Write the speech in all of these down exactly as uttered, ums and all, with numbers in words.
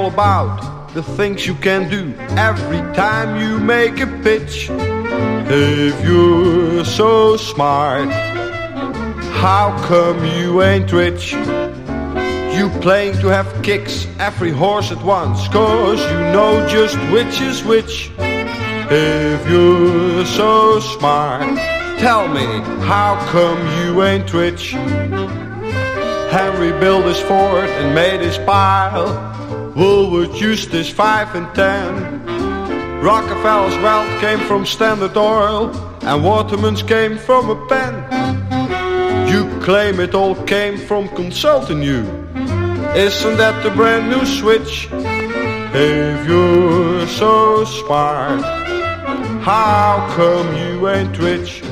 about the things you can do every time you make a pitch. If you're so smart, how come you ain't rich? You playing to have kicks every horse at once, 'cause you know just which is which. If you're so smart, tell me, how come you ain't rich? Henry built his fort and made his pile. Woolworth used his five and ten. Rockefeller's wealth came from Standard Oil, and Waterman's came from a pen. You claim it all came from consulting you. Isn't that the brand new switch? If you're so smart, how come you ain't rich?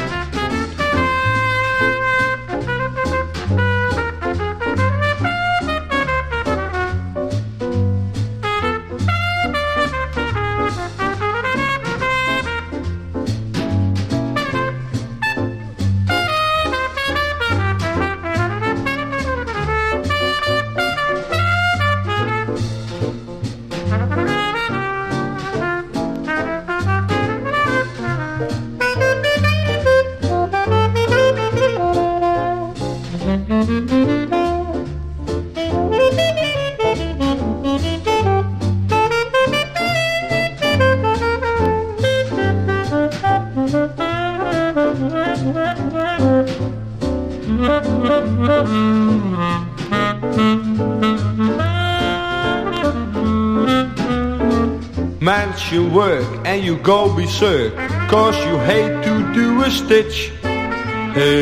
Mansion work and you go berserk, 'cause you hate to do a stitch.